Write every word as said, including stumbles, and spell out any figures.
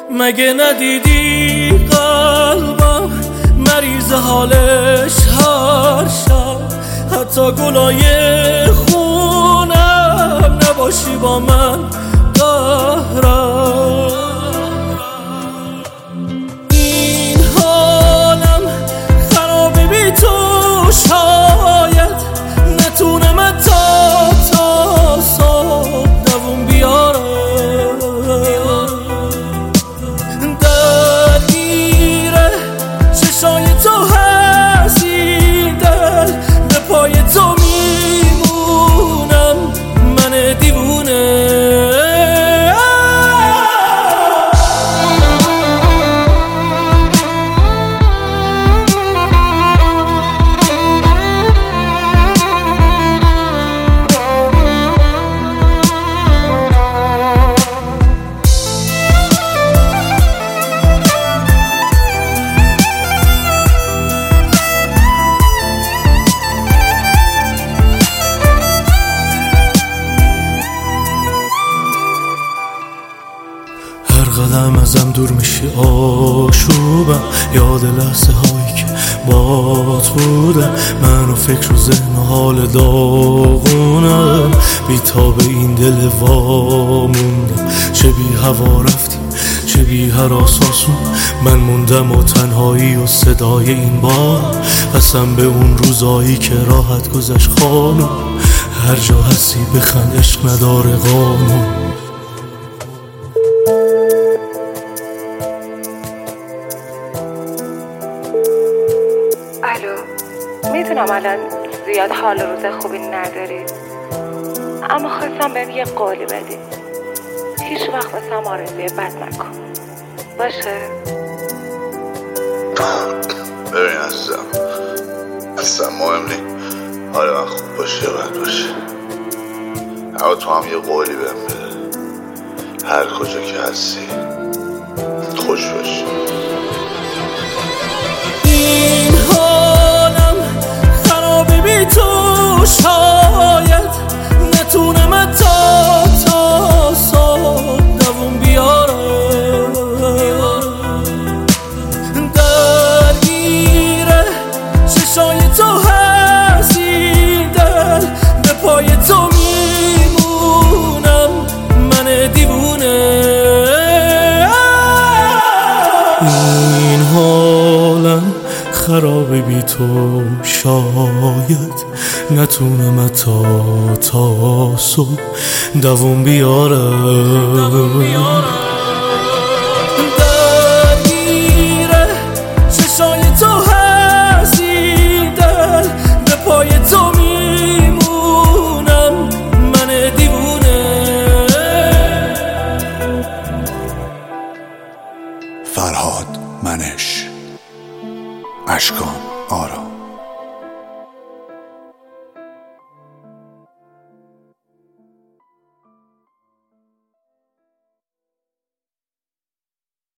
مگه ندیدی قلبم مریض حالش هر شب، حتی گلای خونم نباشی با من قهرم. این حالم خرابه بی تو، شاید نتونم تا تا صبح دووم بیارم. درگیره چشای تو هست این دل، به پای تو میمونم من دیوونه. قدم ازم دور میشی آشوبم، یاد لحظه هایی که بات بودم. من و فکر و ذهن و حال داغونم، بی تاب این دل واموندم. چه بی هوا رفتیم چه بی هراس آسون، من موندم و تنهایی و صدای این بار. قسم به اون روزایی که راحت گذشت خانم، هر جا هستی بخند عشق نداره قانون. الو، میدونم الان زیاد حال روز خوبی نداری، اما خواستم بهم یه قولی بدی. هیچ وقت واسم آرزوی بد نکن، باشه؟ ببین عزیزم، اصلا مهم نی حال من خوب باشه یا بد باشه، اما تو هم یه قولی بهم بده. هر کجا که هستی خوش باشی. شاید نتونم تا تا صبح دووم بیارم. درگیره چشای تو هست این دل، به پای تو میمونم من دیوونه. این حالم خرابه بی تو، شاید نتونم تا تا صبح دووم بیارم. درگیره چشای تو هست این دل، به پای تو میمونم من دیوونه. فرهاد منش، اشکان آرام.